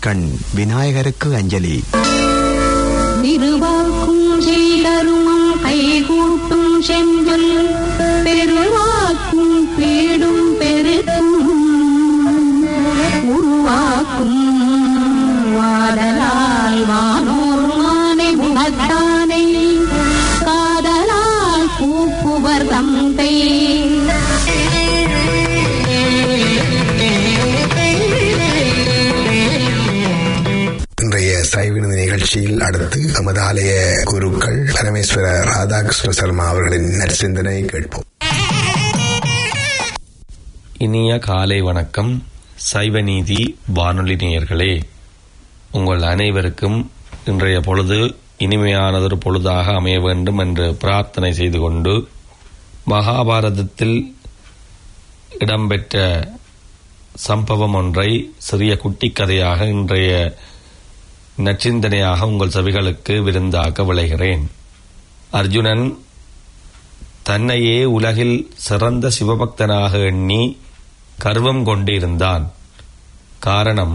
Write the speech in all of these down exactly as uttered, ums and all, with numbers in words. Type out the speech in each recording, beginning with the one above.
கண் விநாயகருக்கு அஞ்சலி. திருவாக்கும் செய்தருமம் கைகூட்டும் செஞ்சொல் பெருவாக்கும் பேடும் பெருக்கும் உருவாக்கும் வாடலால் வானோர் மானை முகத்தானை காதலால் கூப்புவர் தந்தை. இன்றைய சைவினது நிகழ்ச்சியில் அடுத்து நமது ஆலய குருக்கள் பரமேஸ்வர ராதாகிருஷ்ண சர்மா அவர்களின் நற்சிந்தனை கேட்போம். இனிய காலை வணக்கம். சைவநீதி வானொலி நேயர்களே, உங்கள் அனைவருக்கும் இன்றைய பொழுது இனிமையானதொரு பொழுதாக அமைய வேண்டும் என்று பிரார்த்தனை செய்து கொண்டு, மகாபாரதத்தில் இடம்பெற்ற சம்பவம் ஒன்றை சிறிய குட்டி கதையாக இன்றைய நச்சிந்தனையாக உங்கள் செவிகளுக்கு விருந்தாக்க விளைகிறேன். அர்ஜுனன் தன்னையே உலகில் சிறந்த சிவபக்தனாக எண்ணி கர்வம் கொண்டிருந்தான். காரணம்,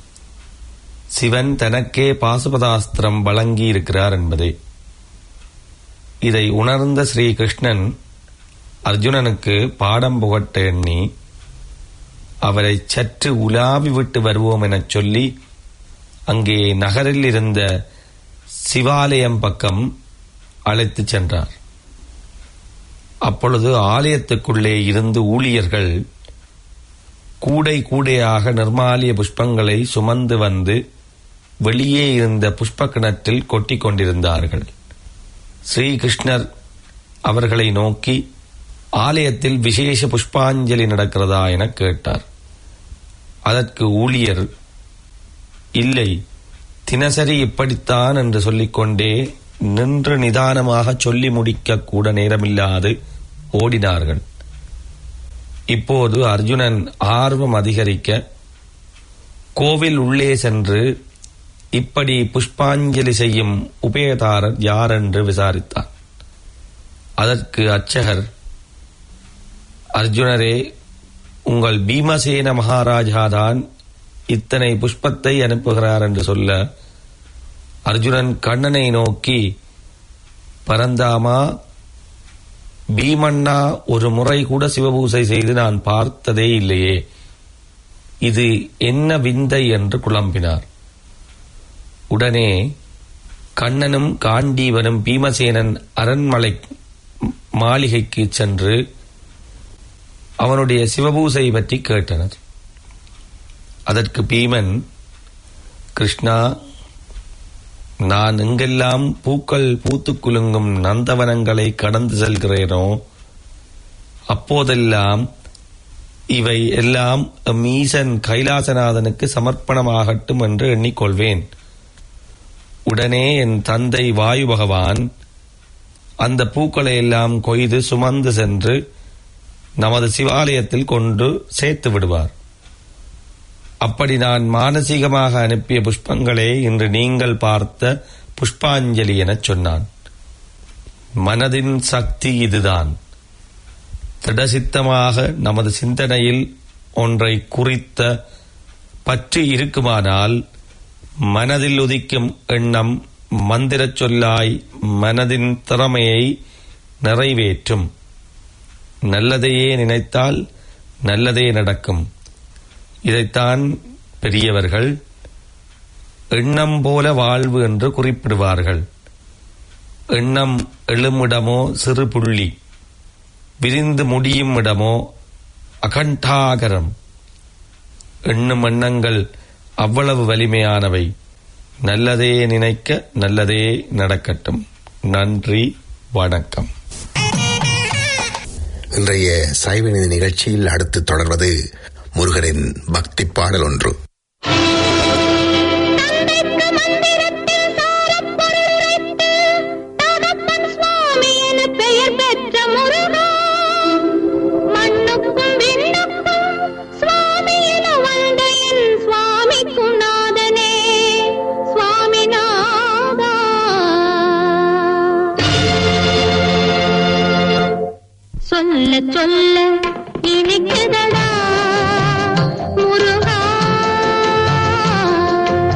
சிவன் தனக்கே பாசுபதாஸ்திரம் வழங்கியிருக்கிறார் என்பதே. இதை உணர்ந்த ஸ்ரீகிருஷ்ணன் அர்ஜுனனுக்கு பாடம் புகட்ட எண்ணி அவரை சற்று உலாவி விட்டு வருவோம் எனச் சொல்லி அங்கே நகரில் இருந்த சிவாலயம் பக்கம் அழைத்துச் சென்றார். அப்பொழுது ஆலயத்துக்குள்ளே இருந்து ஊழியர்கள் கூடை கூடையாக நிர்மாலிய புஷ்பங்களை சுமந்து வந்து வெளியே இருந்த புஷ்ப கிணற்றில் கொட்டி கொண்டிருந்தார்கள். ஸ்ரீகிருஷ்ணர் அவர்களை நோக்கி, ஆலயத்தில் விசேஷ புஷ்பாஞ்சலி நடக்கிறதா என கேட்டார். அதற்கு ஊழியர், இல்லை, தினசரி இப்படித்தான் என்று சொல்லிக்கொண்டே நின்று நிதானமாக சொல்லி முடிக்க கூட நேரமில்லாது ஓடினார்கள். இப்போது அர்ஜுனன் ஆர்வம் அதிகரிக்க கோவில் உள்ளே சென்று இப்படி புஷ்பாஞ்சலி செய்யும் உபயதாரர் யார் என்று விசாரித்தார். அதற்கு அர்ச்சகர், அர்ஜுனரே, உங்கள் பீமசேன மகாராஜாதான் இத்தனை புஷ்பத்தை அனுப்புகிறார் என்று சொல்ல, அர்ஜுனன் கண்ணனை நோக்கி, பரந்தாமா, பீமண்ணா ஒரு முறை கூட சிவபூசை செய்து நான் பார்த்ததே இல்லையே, இது என்ன விந்தை என்று குழம்பினார். உடனே கண்ணனும் காண்டீவனும் பீமசேனன் அரண்மனை மாளிகைக்கு சென்று அவனுடைய சிவபூசை பற்றி கேட்டனர். அதற்கு பீமன், கிருஷ்ணா, நான் எங்கெல்லாம் பூக்கள் பூத்து குலுங்கும் நந்தவனங்களை கடந்து செல்கிறேனோ அப்போதெல்லாம் இவை எல்லாம் மீசன் கைலாசநாதனுக்கு சமர்ப்பணமாகட்டும் என்று எண்ணிக்கொள்வேன். உடனே என் தந்தை வாயு பகவான் அந்த பூக்களை எல்லாம் கொய்து சுமந்து சென்று நமது சிவாலயத்தில் கொண்டு சேர்த்து விடுவார். அப்படி நான் மானசீகமாக அனுப்பிய புஷ்பங்களே இன்று நீங்கள் பார்த்த புஷ்பாஞ்சலி எனச் சொன்னான். மனதின் சக்தி இதுதான். திடசித்தமாக நமது சிந்தனையில் ஒன்றை குறித்த பற்றி இருக்குமானால் மனதில் உதிக்கும் எண்ணம் மந்திரச் சொல்லாய் மனதின் திறமையை நிறைவேற்றும். நல்லதையே நினைத்தால் நல்லதே நடக்கும். இதைத்தான் பெரியவர்கள் எண்ணம் போல வாழ்வு என்று குறிப்பிடுவார்கள். எண்ணம் எழுமிடமோ சிறு புள்ளி, விரிந்து முடியும் இடமோ அகண்டாகரம். எண்ணும் எண்ணங்கள் அவ்வளவு வலிமையானவை. நல்லதே நினைக்க நல்லதே நடக்கட்டும். நன்றி, வணக்கம். இன்றைய சைவநீதி நிகழ்ச்சியில் அடுத்து தொடர்வது முருகனின் பக்தி பாடல் ஒன்று. சொல்ல சொல்ல இனிக்குதடா முருகா,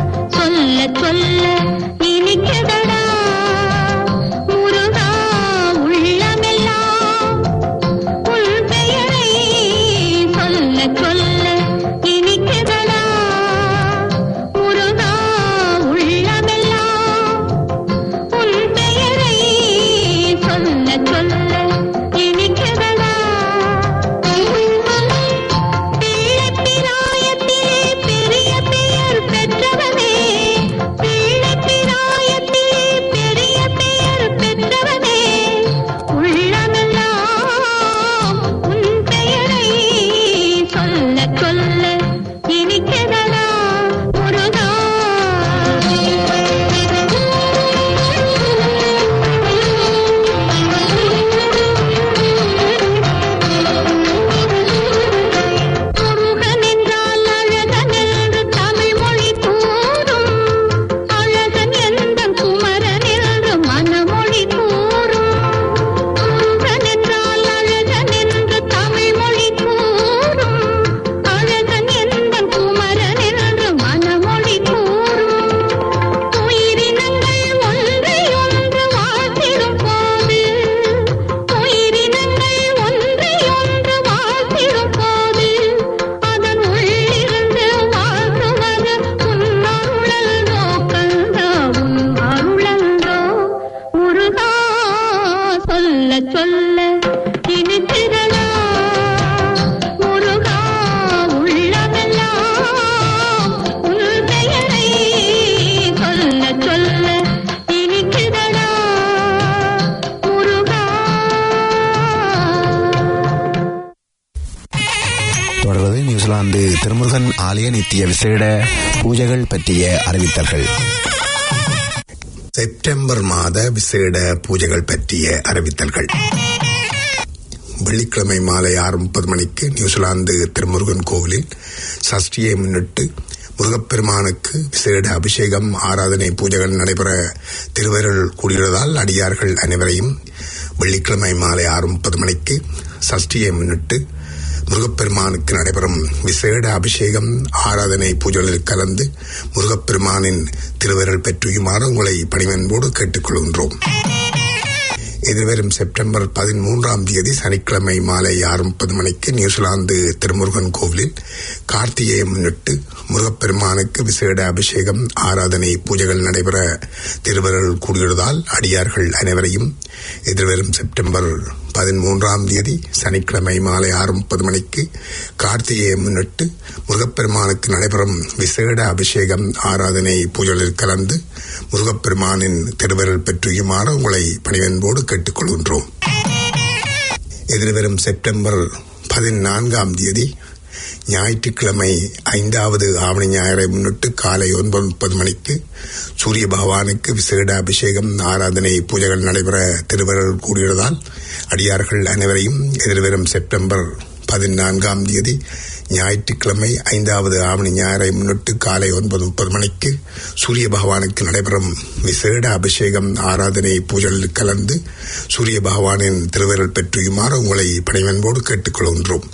தொடர்வது நியூசிலாந்து திருமுருகன் ஆலய நித்திய விசேட பூஜைகள் பற்றிய அறிவித்தல்கள். செப்டம்பர் மாத விசேட பூஜைகள் பற்றிய அறிவித்தல்கள். வெள்ளிக்கிழமை மாலை ஆறு முப்பது மணிக்கு நியூசிலாந்து திருமுருகன் கோவிலில் சஷ்டியை முன்னிட்டு முருகப்பெருமானுக்கு விசேட அபிஷேகம் ஆராதனை பூஜைகள் நடைபெற திருவருள் கூடியுள்ளதால் அடியார்கள் அனைவரையும் வெள்ளிக்கிழமை மாலை ஆறு முப்பது மணிக்கு சஷ்டியை முன்னிட்டு முருகப்பெருமானுக்கு நடைபெறும் விசேட அபிஷேகம் ஆராதனை பூஜைகளில் கலந்து முருகப்பெருமானின் திருவருள் பெற்றுமாறு உங்களை பணிவன்போடு கேட்டுக்கொள்கின்றோம். எதிர்வரும் செப்டம்பர் பதிமூன்றாம் தேதி சனிக்கிழமை மாலை ஆறு முப்பது மணிக்கு நியூசிலாந்து திருமுருகன் கோவிலில் கார்த்திகையை முன்னிட்டு முருகப்பெருமானுக்கு விசேட அபிஷேகம் ஆராதனை பூஜைகள் நடைபெற திருவருள் கூடியுள்ளதால் அடியார்கள் அனைவரையும் எதிர்வரும் செப்டம்பர் பதிமூன்றாம் தேதி சனிக்கிழமை மாலை ஆறு முப்பது மணிக்கு கார்த்திகையை முன்னிட்டு முருகப்பெருமானுக்கு நடைபெறும் விசேட அபிஷேகம் ஆராதனை பூஜைகளில் கலந்து முருகப்பெருமானின் திருவருள் பெற்றுமாறு உங்களை பணிவன்போடு கேட்டுக்கொள்கின்றோம். எதிர்வரும் செப்டம்பர் பதினான்காம் தேதி ஞாயிற்றுக்கிழமை ஐந்தாவது ஆவணி ஞாயிறை முன்னிட்டு காலை ஒன்பது முப்பது மணிக்கு சூரிய பகவானுக்கு விசேட அபிஷேகம் ஆராதனை பூஜைகள் நடைபெற திருவருள் கூடியுள்ளதால் அடியார்கள் அனைவரையும் எதிர்வரும் செப்டம்பர் பதினான்காம் தேதி ஞாயிற்றுக்கிழமை ஐந்தாவது ஆவணி ஞாயிறை முன்னிட்டு காலை ஒன்பது முப்பது மணிக்கு சூரிய பகவானுக்கு நடைபெறும் விசேட அபிஷேகம் ஆராதனை பூஜைகளில் கலந்து சூரிய பகவானின் திருவருள் பெற்றுமாறு உங்களை பணிவன்போடு கேட்டுக்கொள்கின்றோம்.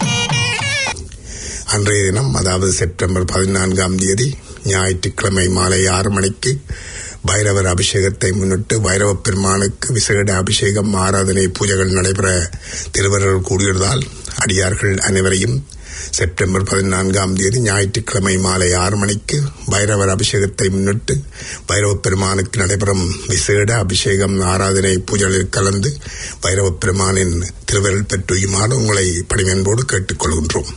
அன்றைய தினம் அதாவது செப்டம்பர் பதினான்காம் தேதி ஞாயிற்றுக்கிழமை மாலை ஆறு மணிக்கு பைரவர் அபிஷேகத்தை முன்னிட்டு பைரவ பெருமானுக்கு விசேட அபிஷேகம் ஆராதனை பூஜைகள் நடைபெற திருவருள் கூடியுள்ளதால் அடியார்கள் அனைவரையும் செப்டம்பர் பதினான்காம் தேதி ஞாயிற்றுக்கிழமை மாலை ஆறு மணிக்கு பைரவர் அபிஷேகத்தை முன்னிட்டு பைரவ பெருமானுக்கு நடைபெறும் விசேட அபிஷேகம் ஆராதனை பூஜைகளில் கலந்து பைரவ பெருமானின் திருவருள் பெற்றுமாறு உங்களை பணிவன்போடு கேட்டுக்கொள்கின்றோம்.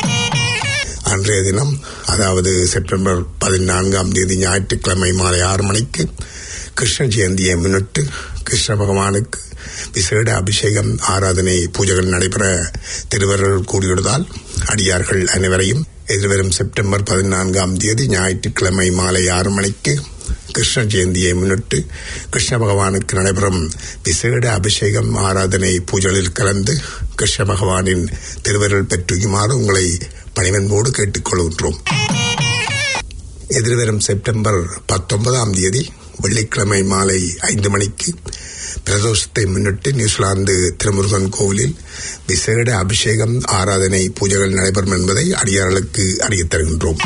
அன்றைய தினம் அதாவது செப்டம்பர் பதினான்காம் தேதி ஞாயிற்றுக்கிழமை மாலை ஆறு மணிக்கு கிருஷ்ண ஜெயந்தியை முன்னிட்டு கிருஷ்ண பகவானுக்கு விசேட அபிஷேகம் ஆராதனை பூஜைகள் நடைபெற திருவருள் கூடியுள்ளதால் அடியார்கள் அனைவரையும் எதிர்வரும் செப்டம்பர் பதினான்காம் தேதி ஞாயிற்றுக்கிழமை மாலை ஆறு மணிக்கு கிருஷ்ண ஜெயந்தியை முன்னிட்டு கிருஷ்ண பகவானுக்கு நடைபெறும் விசேட அபிஷேகம் ஆராதனை பூஜைகளில் கலந்து கிருஷ்ண பகவானின் திருவருள் பெற்றுமாறு உங்களை பணிவன்போடு கேட்டுக்கொள்கின்றோம். எதிர்வரும் செப்டம்பர் பத்தொன்பதாம் தேதி வெள்ளிக்கிழமை மாலை ஐந்து மணிக்கு பிரதோஷத்தை முன்னிட்டு நியூசிலாந்து திருமுருகன் கோவிலில் விசேட அபிஷேகம் ஆராதனை பூஜைகள் நடைபெறும் என்பதை அடியார்களுக்கு அறியத் தருகின்றோம்.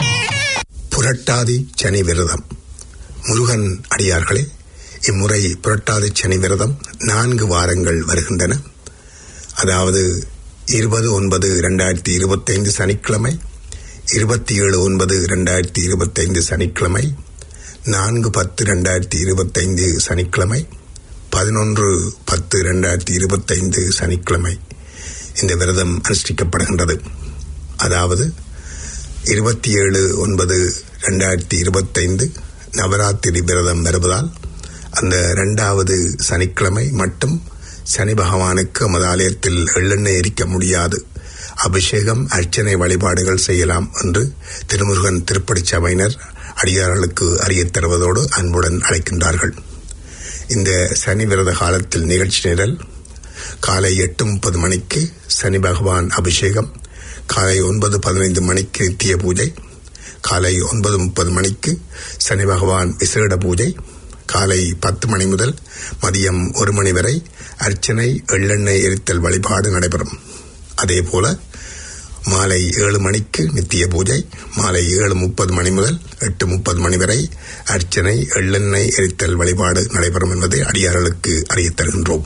புரட்டாதி சனி விரதம். முருகன் அடியார்களே, இம்முறை புரட்டாதி சனி விரதம் நான்கு வாரங்கள் வருகின்றன. அதாவது இருபது ஒன்பது இரண்டாயிரத்தி இருபத்தி ஐந்து சனிக்கிழமை, இருபத்தி ஏழு ஒன்பது இரண்டாயிரத்தி இருபத்தி ஐந்து சனிக்கிழமை, நான்கு பத்து இரண்டாயிரத்தி இருபத்தி ஐந்து சனிக்கிழமை, பதினொன்று பத்து இரண்டாயிரத்தி இருபத்தி ஐந்து சனிக்கிழமை இந்த விரதம் அனுஷ்டிக்கப்படுகின்றது. அதாவது இருபத்தி ஏழு ஒன்பது இரண்டாயிரத்தி இருபத்தி ஐந்து நவராத்திரி விரதம் வருவதால் அந்த இரண்டாவது சனிக்கிழமை மட்டும் சனி பகவானுக்கு நமது ஆலயத்தில் எள்ளெண்ணெய் எரிக்க முடியாது, அபிஷேகம் அர்ச்சனை வழிபாடுகள் செய்யலாம் என்று திருமுருகன் திருப்படி சபையினர் அடியார்களுக்கு அறியத் தருவதோடு அன்புடன் அழைக்கின்றார்கள். இந்த சனி விரத காலத்தில் நிகழ்ச்சி நிரல்: காலை எட்டு முப்பது மணிக்கு சனி பகவான் அபிஷேகம், காலை ஒன்பது பதினைந்து மணிக்கு நித்திய பூஜை, காலை ஒன்பது முப்பது மணிக்கு சனி பகவான் விசேட பூஜை, காலை பத்து மணி முதல் மதியம் ஒரு மணி வரை அர்ச்சனை எள்ளெண்ணெய் எரித்தல் வழிபாடு நடைபெறும். அதேபோல மாலை ஏழு மணிக்கு நித்திய பூஜை, மாலை ஏழு முப்பது மணி முதல் எட்டு முப்பது மணி வரை அர்ச்சனை எள்ளெண்ணெய் எரித்தல் வழிபாடு நடைபெறும் என்பதை அடியார்களுக்கு அறியத் தருகின்றோம்.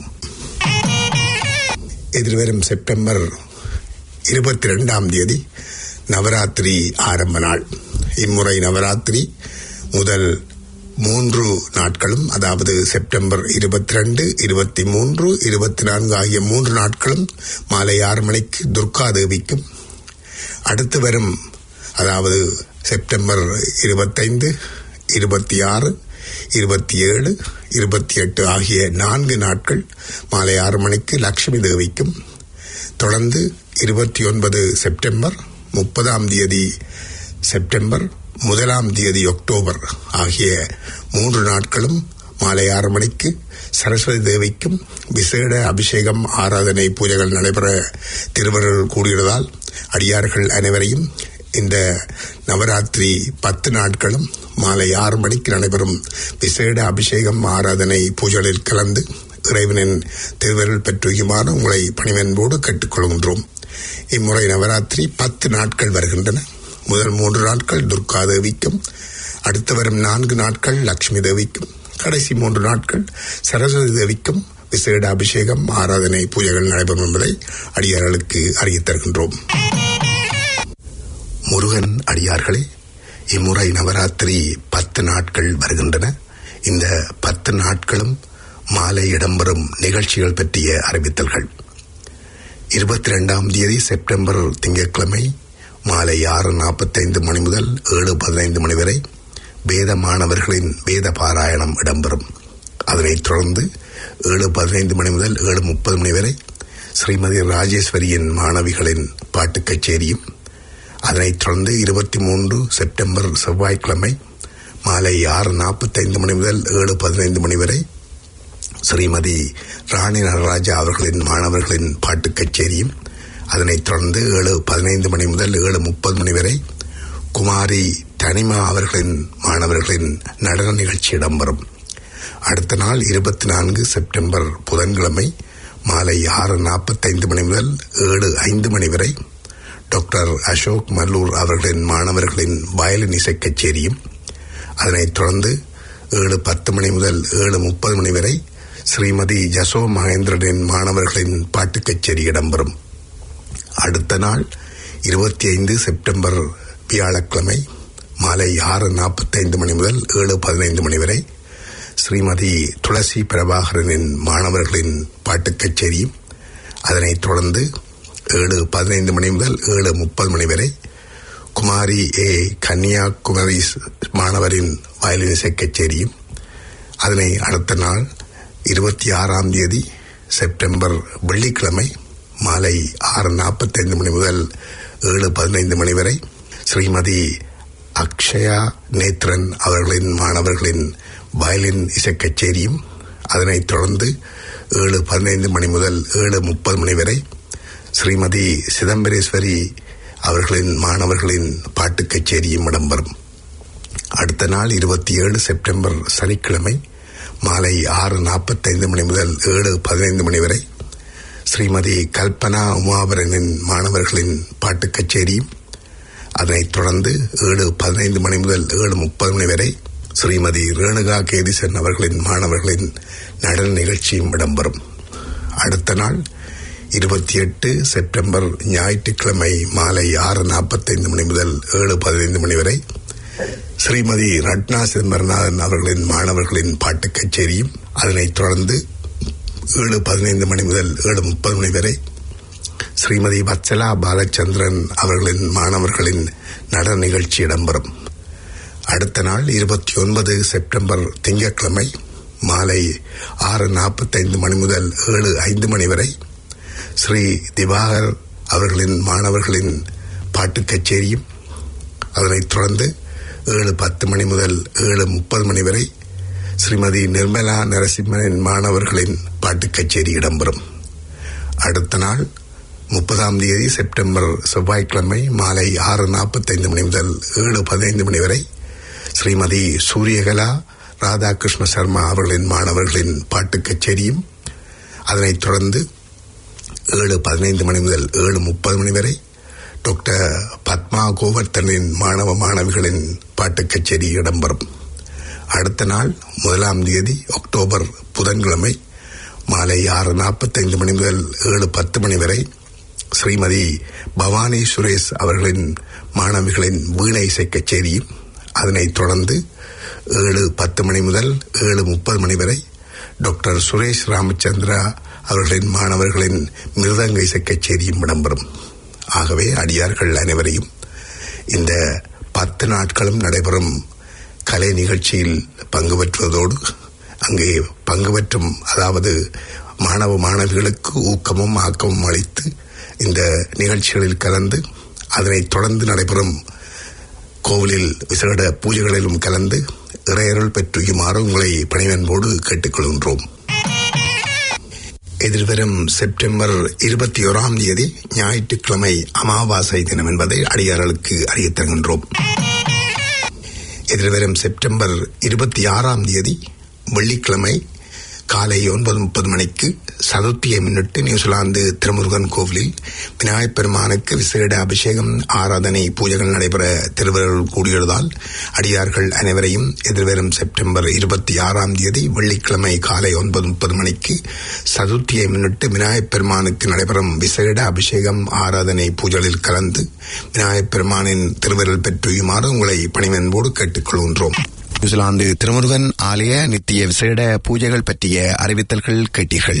எதிர்வரும் செப்டம்பர் இருபத்தி இரண்டாம் தேதி நவராத்திரி ஆரம்ப நாள். இம்முறை நவராத்திரி முதல் மூன்று நாட்களும், அதாவது செப்டம்பர் இருபத்தி ரெண்டு இருபத்தி மூன்று இருபத்தி நான்கு ஆகிய மூன்று நாட்களும் மாலை ஆறு மணிக்கு துர்கா தேவிக்கும், அடுத்து வரும் அதாவது செப்டம்பர் இருபத்தைந்து இருபத்தி ஆறு இருபத்தி ஏழு இருபத்தி எட்டு ஆகிய நான்கு நாட்கள் மாலை ஆறு மணிக்கு லட்சுமி தேவிக்கும், தொடர்ந்து இருபத்தி ஒன்பது செப்டம்பர், முப்பதாம் தேதி செப்டம்பர், முதலாம் தேதி அக்டோபர் ஆகிய மூன்று நாட்களும் மாலை ஆறு மணிக்கு சரஸ்வதி தேவிக்கும் விசேட அபிஷேகம் ஆராதனை பூஜைகள் நடைபெற திருவருள் கூடியதால் அடியார்கள் அனைவரையும் இந்த நவராத்திரி பத்து நாட்களும் மாலை ஆறு மணிக்கு நடைபெறும் விசேட அபிஷேகம் ஆராதனை பூஜைகளில் கலந்து இறைவனின் திருவருள் பெற்றுமாறு உங்களை பணிவன்போடு கேட்டுக்கொள்கின்றோம். இம்முறை நவராத்திரி பத்து நாட்கள் வருகின்றன. முதல் மூன்று நாட்கள் துர்கா தேவிக்கும், அடுத்து வரும் நான்கு நாட்கள் லட்சுமி தேவிக்கும், கடைசி மூன்று நாட்கள் சரஸ்வதி தேவிக்கும் விசேட அபிஷேகம் ஆராதனை பூஜைகள் நடைபெறும் என்பதை அடியார்களுக்கு அறிவித் தருகின்றோம். முருகன் அடியார்களே, இம்முறை நவராத்திரி பத்து நாட்கள் வருகின்றன. இந்த பத்து நாட்களும் மாலை இடம்பெறும் நிகழ்ச்சிகள் பற்றிய அறிவித்தல்கள். இருபத்தி இரண்டாம் தேதி செப்டம்பர் திங்கட்கிழமை மாலை ஆறு நாற்பத்தைந்து மணி முதல் ஏழு பதினைந்து மணி வரை வேத மாணவர்களின் வேத பாராயணம் இடம்பெறும். அதனைத் தொடர்ந்து ஏழு பதினைந்து மணி முதல் ஏழு முப்பது மணி வரை ஸ்ரீமதி ராஜேஸ்வரியின் மாணவிகளின் பாட்டு கச்சேரியும், அதனைத் தொடர்ந்து இருபத்தி மூன்று செப்டம்பர் செவ்வாய்க்கிழமை மாலை ஆறு நாற்பத்தைந்து மணி முதல் ஏழு பதினைந்து மணி வரை ஸ்ரீமதி ராணி நடராஜா அவர்களின் மாணவர்களின் பாட்டு கச்சேரியும், அதனைத் தொடர்ந்து ஏழு பதினைந்து மணி முதல் ஏழு முப்பது மணி வரை குமாரி தனிமா அவர்களின் மாணவர்களின் நடன நிகழ்ச்சி இடம்பெறும். அடுத்த நாள் இருபத்தி நான்கு செப்டம்பர் புதன்கிழமை மாலை ஆறு நாற்பத்தைந்து மணி முதல் ஏழு ஐந்து மணி வரை டாக்டர் அசோக் மல்லூர் அவர்களின் மாணவர்களின் வயலின் இசை கச்சேரியும், அதனைத் தொடர்ந்து ஏழு பத்து மணி முதல் ஏழு முப்பது மணி வரை ஸ்ரீமதி ஜசோ மகேந்திரனின் மாணவர்களின் பாட்டு கச்சேரி இடம்பெறும். அடுத்த நாள் இருபத்தி ஐந்து செப்டம்பர் வியாழக்கிழமை மாலை ஆறு நாற்பத்தைந்து மணி முதல் ஏழு பதினைந்து மணி வரை ஸ்ரீமதி துளசி பிரபாகரனின் மாணவர்களின் பாட்டு கச்சேரியும், அதனைத் தொடர்ந்து ஏழு பதினைந்து மணி முதல் ஏழு முப்பது மணி வரை குமாரி ஏ கன்னியாகுமரி மாணவரின் வயலின் இசை கச்சேரியும், அதனை அடுத்த நாள் இருபத்தி ஆறாம் தேதி செப்டம்பர் வெள்ளிக்கிழமை மாலை ஆறு நாற்பத்தைந்து மணி முதல் ஏழு பதினைந்து மணி வரை ஸ்ரீமதி அக்ஷயா நேத்ரன் அவர்களின் மாணவர்களின் வயலின் இசை கச்சேரியும், அதனைத் தொடர்ந்து ஏழு பதினைந்து மணி முதல் ஏழு முப்பது மணி வரை ஸ்ரீமதி சிதம்பரேஸ்வரி அவர்களின் மாணவர்களின் பாட்டு கச்சேரியும் இடம்பெறும். அடுத்த நாள் இருபத்தி ஏழு செப்டம்பர் சனிக்கிழமை மாலை ஆறு நாற்பத்தைந்து மணி முதல் ஏழு பதினைந்து மணி வரை ஸ்ரீமதி கல்பனா உமாபரனின் மாணவர்களின் பாட்டு கச்சேரியும், அதனைத் தொடர்ந்து ஏழு பதினைந்து மணி முதல் ஏழு முப்பது மணி வரை ஸ்ரீமதி ரேணுகா கேதிசன் அவர்களின் மாணவர்களின் நடன நிகழ்ச்சியும் இடம்பெறும். அடுத்த நாள் இருபத்தி எட்டு செப்டம்பர் ஞாயிற்றுக்கிழமை மாலை ஆறு நாற்பத்தைந்து மணி முதல் ஏழு பதினைந்து மணி வரை ஸ்ரீமதி ரட்னா சிதம்பரநாதன் அவர்களின் மாணவர்களின் பாட்டு கச்சேரியும், அதனைத் தொடர்ந்து ஏழு பதினைந்து மணி முதல் ஏழு முப்பது மணி வரை ஸ்ரீமதி வத்சலா பாலச்சந்திரன் அவர்களின் மாணவர்களின் நடன நிகழ்ச்சி இடம்பெறும். அடுத்த நாள் இருபத்தி ஒன்பது செப்டம்பர் திங்கட்கிழமை மாலை ஆறு நாற்பத்தைந்து மணி முதல் ஏழு ஐந்து மணி வரை ஸ்ரீ திவாகர் அவர்களின் மாணவர்களின் பாட்டு கச்சேரியும், அதனைத் தொடர்ந்து ஏழு பத்து மணி முதல் ஏழு முப்பது மணி வரை ஸ்ரீமதி நிர்மலா நரசிம்மனின் மாணவர்களின் பாட்டு கச்சேரி இடம்பெறும். அடுத்த நாள் முப்பதாம் தேதி செப்டம்பர் செவ்வாய்க்கிழமை மாலை ஆறு நாற்பத்தைந்து மணி முதல் ஏழு பதினைந்து மணி வரை ஸ்ரீமதி சூரியகலா ராதாகிருஷ்ண சர்மா அவர்களின் மாணவர்களின் பாட்டு கச்சேரியும், அதனைத் தொடர்ந்து ஏழு பதினைந்து மணி முதல் ஏழு முப்பது மணி வரை டாக்டர் பத்மா கோவர்த்தனின் மாணவ மாணவிகளின் பாட்டு கச்சேரி இடம்பெறும். அடுத்த நாள் முதலாம் தேதி அக்டோபர் புதன்கிழமை மாலை ஆறு நாற்பத்தைந்து மணி முதல் ஏழு பத்து மணி வரை ஸ்ரீமதி பவானி சுரேஷ் அவர்களின் மாணவிகளின் வீணை இசை கச்சேரியும், அதனைத் தொடர்ந்து ஏழு பத்து மணி முதல் ஏழு முப்பது மணி வரை டாக்டர் சுரேஷ் ராமச்சந்திரா அவர்களின் மாணவர்களின் மிருதங்க இசை கச்சேரியும் இடம்பெறும். ஆகவே அடியார்கள் அனைவரையும் இந்த பத்து நாட்களும் நடைபெறும் கலை நிகழ்ச்சியில் பங்கு பெற்றுவதோடு அங்கே பங்கு பெற்றும் அதாவது மாணவ மாணவிகளுக்கு ஊக்கமும் ஆக்கமும் அளித்து இந்த நிகழ்ச்சிகளில் கலந்து அதனைத் தொடர்ந்து நடைபெறும் கோவிலில் விசேட பூஜைகளிலும் கலந்து இறையருள் பெற்றுமாறு உங்களை பணிவன்போடு கேட்டுக்கொள்கின்றோம். எதிர்வரும் செப்டம்பர் இருபத்தி ஓராம் தேதி ஞாயிற்றுக்கிழமை அமாவாசை தினம் என்பதை அடியார்களுக்கு அறியத் தருகின்றோம். எதிர்வரும் செப்டம்பர் இருபத்தி ஆறாம் தேதி வெள்ளிக்கிழமை காலை ஒன்பது முப்பது மணிக்கு சதுர்த்தியை முன்னிட்டு நியூசிலாந்து திருமுருகன் கோவிலில் விநாயகப் பெருமானுக்கு விசேட அபிஷேகம் ஆராதனை பூஜைகள் நடைபெற திருவருள் கூடியுள்ளதால் அடியார்கள் அனைவரையும் எதிர்வரும் செப்டம்பர் இருபத்தி ஆறாம் தேதி வெள்ளிக்கிழமை காலை ஒன்பது முப்பது மணிக்கு சதுர்த்தியை முன்னிட்டு விநாயகப் பெருமானுக்கு நடைபெறும் விசேட அபிஷேகம் ஆராதனை பூஜைகளில் கலந்து விநாயகப் பெருமானின் திருவருள் பெற்றுமாறு உங்களை பணிவன்போடு கேட்டுக்கொள்கின்றோம். நியூசிலாந்து திருமுருகன் ஆலய நித்திய விசேட பூஜைகள் பற்றிய அறிவித்தல்கள் கேட்டீர்கள்.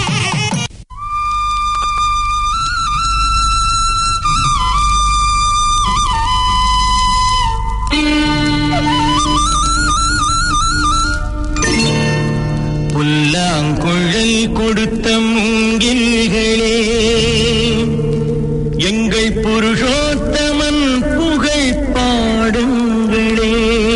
புல்லாங்குழல் கொடுத்த மூங்கில்களே, எங்கள் புருஷோத்தமன் புகழ் பாடுங்களே.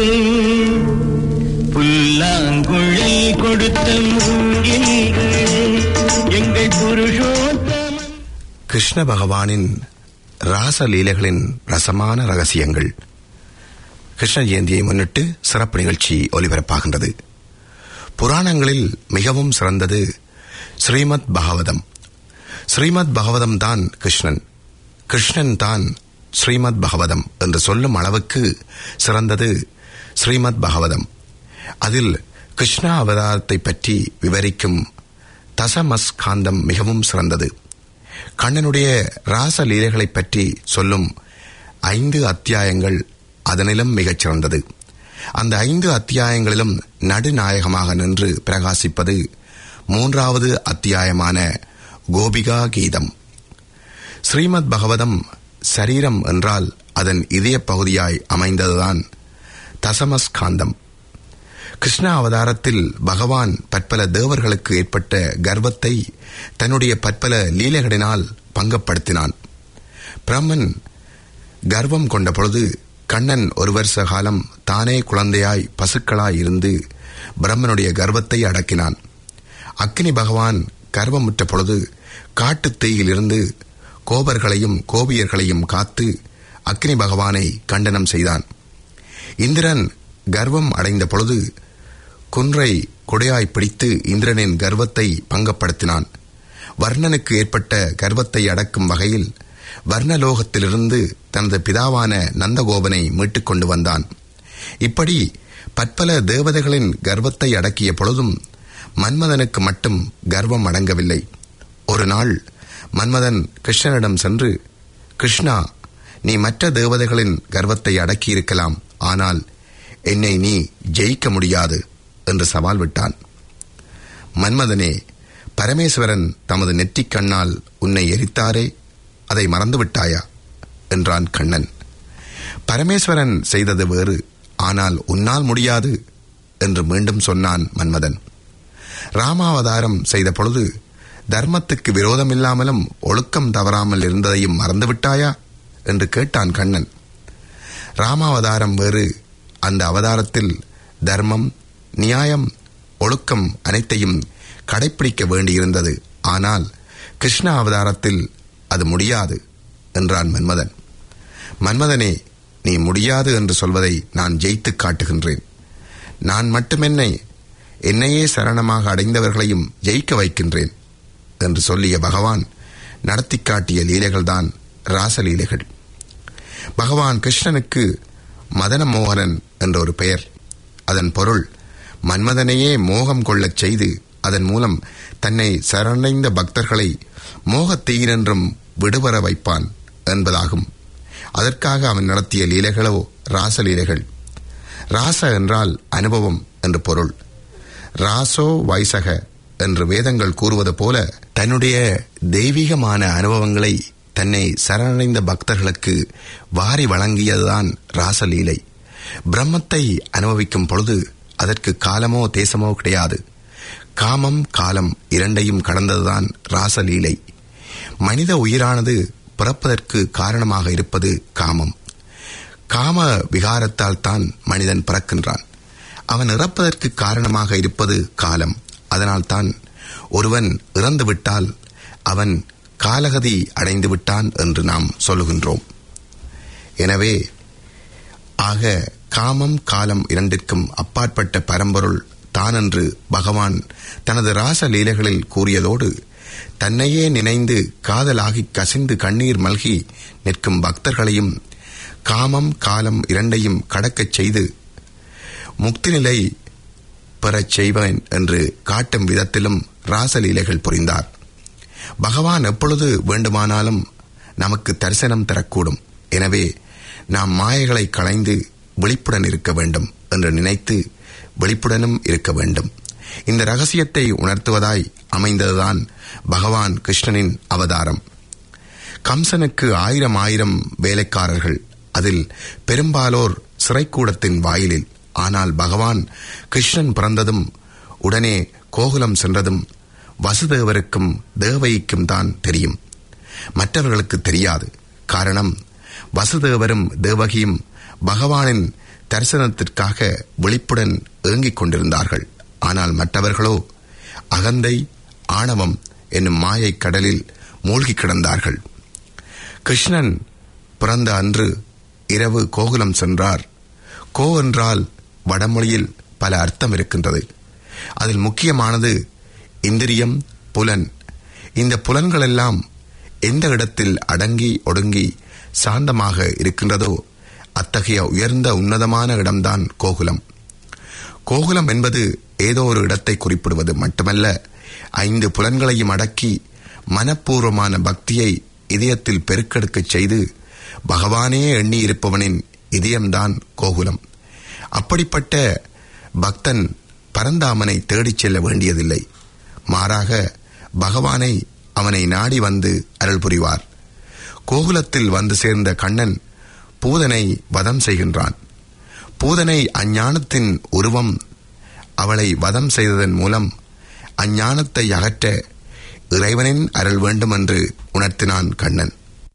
புல்லாங்குழல் கொடுத்த மூங்கில்களே, எங்கள் புருஷோத்தமன். கிருஷ்ண பகவானின் ராசலீலைகளின் ரசமான ரகசியங்கள். கிருஷ்ண ஜெயந்தியை முன்னிட்டு சிறப்பு நிகழ்ச்சி ஒலிபரப்பாகின்றது. புராணங்களில் மிகவும் சிறந்தது ஸ்ரீமத் பாகவதம். ஸ்ரீமத் பாகவதம் தான் கிருஷ்ணன், கிருஷ்ணன் தான் ஸ்ரீமத் பாகவதம் என்று சொல்லும் அளவுக்கு சிறந்தது ஸ்ரீமத் பாகவதம். அதில் கிருஷ்ணா அவதாரத்தை பற்றி விவரிக்கும் தசமஸ்காந்தம் மிகவும் சிறந்தது. கண்ணனுடைய ராசலீலைகளை பற்றி சொல்லும் ஐந்து அத்தியாயங்கள் அதனிலும் மிகச் சிறந்தது. அந்த ஐந்து அத்தியாயங்களிலும் நடுநாயகமாக நின்று பிரகாசிப்பது மூன்றாவது அத்தியாயமான கோபிகா கீதம். ஸ்ரீமத் பகவதம் சரீரம் என்றால் அதன் இதய பகுதியாய் அமைந்ததுதான் தசமஸ்காந்தம். கிருஷ்ண அவதாரத்தில் பகவான் பற்பல தேவர்களுக்கு ஏற்பட்ட கர்வத்தை தன்னுடைய பற்பல லீலைகளினால் பங்கப்படுத்தினான். பிரம்மன் கர்வம் கொண்ட பொழுது கண்ணன் ஒரு வருஷ காலம் தானே குழந்தையாய் பசுக்களாய் இருந்து பிரம்மனுடைய கர்வத்தை அடக்கினான். அக்னி பகவான் கர்வமுற்ற பொழுது காட்டுத் தீயிலிருந்து கோபர்களையும் கோபியர்களையும் காத்து அக்னி பகவானை கண்டனம் செய்தான். இந்திரன் கர்வம் அடைந்த பொழுது குன்றை கொடையாய் பிடித்து இந்திரனின் கர்வத்தை பங்கப்படுத்தினான். வர்ணனுக்கு ஏற்பட்ட கர்வத்தை அடக்கும் வகையில் வர்ணலோகத்திலிருந்து தனது பிதாவான நந்தகோபனை மீட்டுக் கொண்டு வந்தான். இப்படி பற்பல தேவதைகளின் கர்வத்தை அடக்கிய பொழுதும் மன்மதனுக்கு மட்டும் கர்வம் அடங்கவில்லை. ஒரு நாள் மன்மதன் கிருஷ்ணனிடம் சென்று, கிருஷ்ணா, நீ மற்ற தேவதைகளின் கர்வத்தை அடக்கியிருக்கலாம், ஆனால் என்னை நீ ஜெயிக்க முடியாது என்று சவால் விட்டான். மன்மதனே, பரமேஸ்வரன் தமது நெற்றிக் கண்ணால் உன்னை எரித்தாரே, அதை மறந்துவிட்டாயா என்றான் கண்ணன். பரமேஸ்வரன் செய்தது வேறு, ஆனால் உன்னால் முடியாது என்று மீண்டும் சொன்னான் மன்மதன். ராமாவதாரம் செய்த பொழுது தர்மத்துக்கு விரோதமில்லாமலும் ஒழுக்கம் தவறாமல் இருந்ததையும் மறந்துவிட்டாயா என்று கேட்டான் கண்ணன். ராமாவதாரம் வேறு, அந்த அவதாரத்தில் தர்மம், நியாயம், ஒழுக்கம் அனைத்தையும் கடைப்பிடிக்க வேண்டியிருந்தது. ஆனால் கிருஷ்ண அவதாரத்தில் அது முடியாது என்றான் மன்மதன். மன்மதனே, நீ முடியாது என்று சொல்வதை நான் ஜெயித்து காட்டுகின்றேன். நான் மட்டுமென்னை என்னையே சரணமாக அடைந்தவர்களையும் ஜெயிக்க வைக்கின்றேன் என்று சொல்லிய பகவான் நடத்தி காட்டிய லீலைகள்தான் ராசலீலைகள். பகவான் கிருஷ்ணனுக்கு மதன மோகனன் என்ற ஒரு பெயர். அதன் பொருள் மன்மதனையே மோகம் கொள்ளச் செய்து அதன் மூலம் தன்னை சரணடைந்த பக்தர்களை மோகத்தீயினின்றும் விடுபட வைப்பான் என்பதாகும். அதற்காக அவன் நடத்திய லீலைகளோ ராசலீலைகள். ராச என்றால் அனுபவம் என்று பொருள். ராசோ வைசக என்று வேதங்கள் கூறுவது போல தன்னுடைய தெய்வீகமான அனுபவங்களை தன்னை சரணடைந்த பக்தர்களுக்கு வாரி வழங்கியதுதான் ராசலீலை. பிரம்மத்தை அனுபவிக்கும் பொழுது அதற்கு காலமோ தேசமோ கிடையாது. காமம் காலம் இரண்டையும் கடந்ததுதான் ராசலீலை. மனித உயிரானது பிறப்பதற்கு காரணமாக இருப்பது காமம். காம விகாரத்தால் தான் மனிதன் பிறக்கின்றான். அவன் இறப்பதற்கு காரணமாக இருப்பது காலம். அதனால்தான் ஒருவன் இறந்துவிட்டால் அவன் காலகதி அடைந்து விட்டான் என்று நாம் சொல்லுகின்றோம். எனவே ஆக காமம் காலம் இரண்டிற்கும் அப்பாற்பட்ட பரம்பொருள் தான் என்று பகவான் தனது ராச லீலைகளில் கூறியதோடு தன்னையே நினைந்து காதலாகி கசிந்து கண்ணீர் மல்கி நிற்கும் பக்தர்களையும் காமம் காலம் இரண்டையும் கடக்கச் செய்து முக்தி நிலை பெறச் செய்வன் என்று காட்டும் விதத்திலும் ராசலீலைகள் புரிந்தார். பகவான் எப்பொழுது வேண்டுமானாலும் நமக்கு தரிசனம் தரக்கூடும். எனவே நாம் மாயைகளை களைந்து விழிப்புடன் இருக்க வேண்டும் என்று நினைத்து விழிப்புடனும் இருக்க வேண்டும். இந்த ரகசியத்தை உணர்த்துவதாய் அமைந்ததுதான் பகவான் கிருஷ்ணனின் அவதாரம். கம்சனுக்கு ஆயிரம் ஆயிரம் வேலைக்காரர்கள், அதில் பெரும்பாலோர் சிறைக்கூடத்தின் வாயிலில். ஆனால் பகவான் கிருஷ்ணன் பிறந்ததும் உடனே கோகுலம் சென்றதும் வசுதேவருக்கும் தேவகிக்கும் தான் தெரியும், மற்றவர்களுக்கு தெரியாது. காரணம், வசுதேவரும் தேவகியும் பகவானின் தரிசனத்திற்காக விழிப்புடன் ஏங்கிக் கொண்டிருந்தார்கள். ஆனால் மற்றவர்களோ அகந்தை ஆணவம் என்னும் மாயை கடலில் மூழ்கி கிடந்தார்கள். கிருஷ்ணன் பிறந்த அன்று இரவு கோகுலம் சென்றார். கோ என்றால் வடமொழியில் பல அர்த்தம் இருக்கின்றது. அதில் முக்கியமானது இந்திரியம், புலன். இந்த புலன்களெல்லாம் எந்த இடத்தில் அடங்கி ஒடுங்கி சாந்தமாக இருக்கின்றதோ அத்தகைய உயர்ந்த உன்னதமான இடம்தான் கோகுலம். கோகுலம் என்பது ஏதோ ஒரு இடத்தை குறிப்பிடுவது மட்டுமல்ல, ஐந்து புலன்களையும் அடக்கி மனப்பூர்வமான பக்தியை இதயத்தில் பெருக்கெடுக்கச் செய்து பகவானே எண்ணி இருப்பவனின் இதயம்தான் கோகுலம். அப்படிப்பட்ட பக்தன் பரந்தாமனை தேடிச் செல்ல வேண்டியதில்லை. மாறாக பகவானை அவனை நாடி வந்து அருள் புரிவார். கோகுலத்தில் வந்து சேர்ந்த கண்ணன் பூதனை வதம் செய்கின்றான். பூதனை அஞ்ஞானத்தின் உருவம். அவளை வதம் செய்ததன் மூலம் அஞ்ஞானத்தை அகற்ற இறைவனின் அருள் வேண்டும் என்று உணர்த்தினான் கண்ணன்.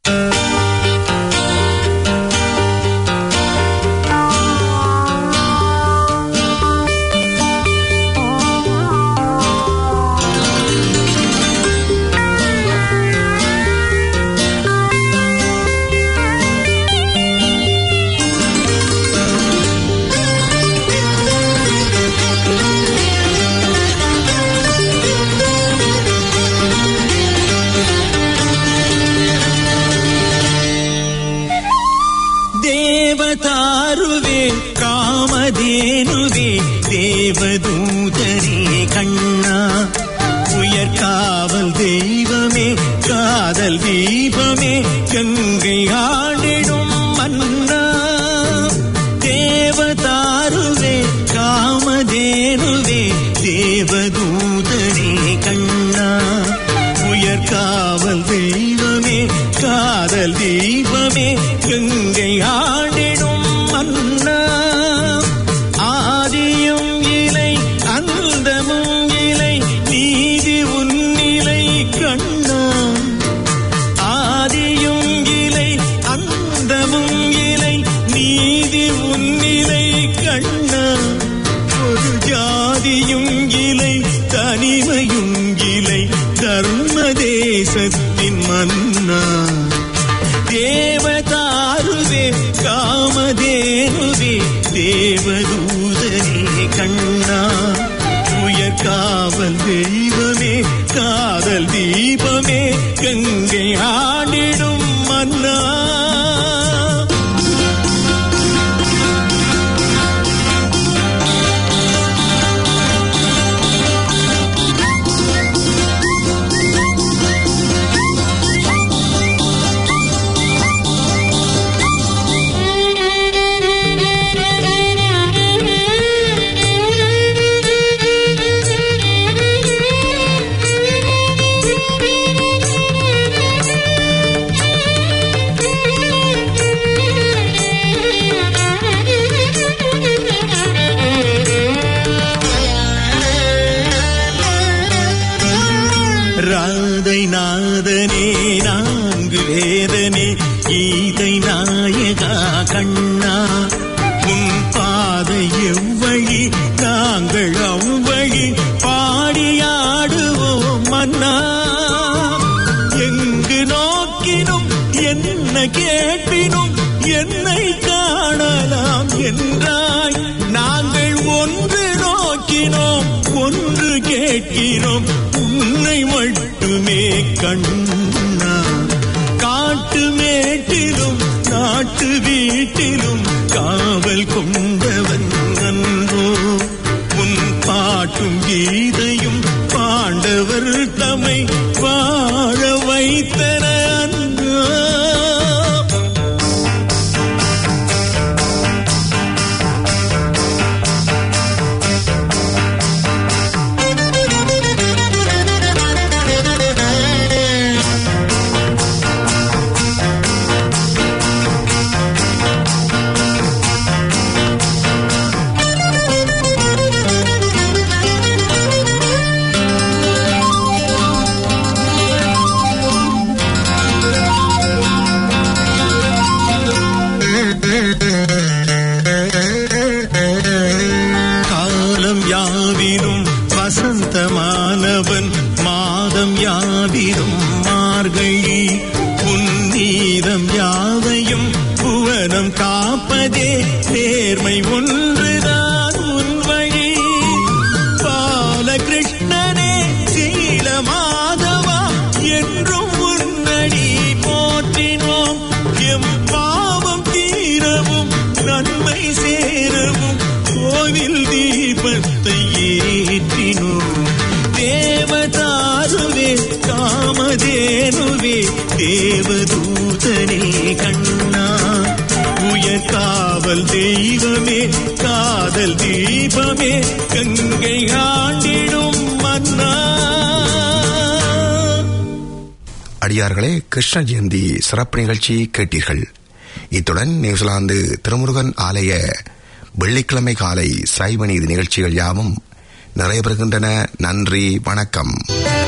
தேவதாருவே காமதேனுவே தேவதூதரே கண்ணா, உயர்காவல் தெய்வமே காதல் தீபமே கங்கை ஆடிடும் மன்னா. தேவதாருவே காமதேனுவே தேவதூதரே கண்ணா, உயர்காவல் தெய்வமே காதல் தீபமே கங்கை ஆடிடும் மன்னா. ஆதியும் இலை அந்தமும் இலை நீதி உன்னிலை கண்ணா. ஆதியும் இலை அந்தமும் இலை நீதி உன்னிலை கண்ணா. ஒரு ஜாதியும் இலை தனிமையும் இலை தர்ம தேசத்தின் மன்னா. தேவதாருவே நாயகா கண்ணா உன் பாதை எவ்வழி நாங்கள் அவ்வழி பாடியாடுவோம் மன்னா. எங்கு நோக்கினும் என்ன கேட்பினும் என்னை காணலாம் என்றாய். நாங்கள் ஒன்று நோக்கினோம் ஒன்று கேட்கிறோம் உன்னை மட்டுமே கண்ணா. காட்டு மேட்டிலும் நாட்டு வீட்டிலும் காவல் கொண்டவன் அன்றோ. உன் பாட்டும் கீதையும் பாண்டவர் தம்மை வாழ வைத்தன அன்றோ. காலம் யாவிலும் வசந்தமானவன் மாதம் யாவிலும் மார்கழி. உன்னீதம் யாவையும் புவனம் காப்பதே நேர்மை ஒன்றுதான் உன் வழி. பாலகிருஷ்ணனே சீல மாதவா என்றும் உன்னடி போற்றினோம். எம் பாவம் தீரவும் நன்மை சேரவும் கோவில் தீபத்தை ஏற்றினோம். தேவதாருவே காமதேனுவே தேவதூதனே கண்ணா. உயர் காவல் தெய்வமே காதல் தீபமே கங்கை ஆண்டிடும் மன்னா. அடியார்களே, கிருஷ்ண ஜெயந்தி சிறப்பு நிகழ்ச்சி கேட்டீர்கள். இத்துடன் நியூசிலாந்து திருமுருகன் ஆலய வெள்ளிக்கிழமை காலை சைவ நீதி நிகழ்ச்சிகள் யாவும் நிறைவு பெறுகின்றன. நன்றி, வணக்கம்.